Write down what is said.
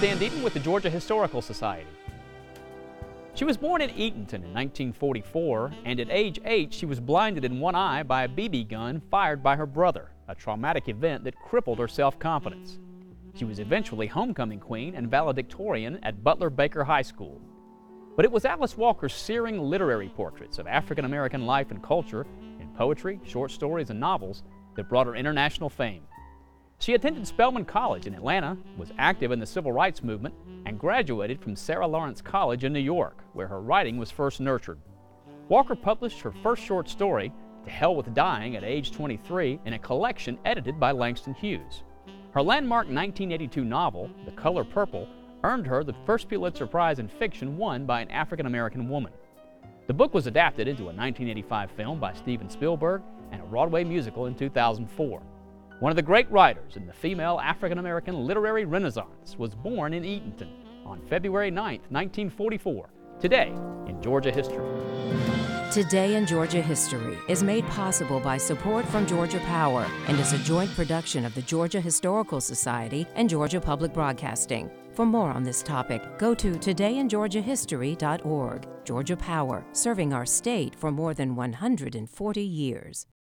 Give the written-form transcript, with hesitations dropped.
Suzanne Deaton with the Georgia Historical Society. She was born in Eatonton in 1944, and at age 8 she was blinded in one eye by a BB gun fired by her brother, a traumatic event that crippled her self-confidence. She was eventually homecoming queen and valedictorian at Butler Baker High School. But it was Alice Walker's searing literary portraits of African-American life and culture in poetry, short stories, and novels that brought her international fame. She attended Spelman College in Atlanta, was active in the civil rights movement, and graduated from Sarah Lawrence College in New York, where her writing was first nurtured. Walker published her first short story, To Hell with Dying, at age 23 in a collection edited by Langston Hughes. Her landmark 1982 novel, The Color Purple, earned her the first Pulitzer Prize in fiction won by an African-American woman. The book was adapted into a 1985 film by Steven Spielberg and a Broadway musical in 2004. One of the great writers in the female African-American literary renaissance was born in Eatonton on February 9, 1944. Today in Georgia History. Today in Georgia History is made possible by support from Georgia Power and is a joint production of the Georgia Historical Society and Georgia Public Broadcasting. For more on this topic, go to todayingeorgiahistory.org. Georgia Power, serving our state for more than 140 years.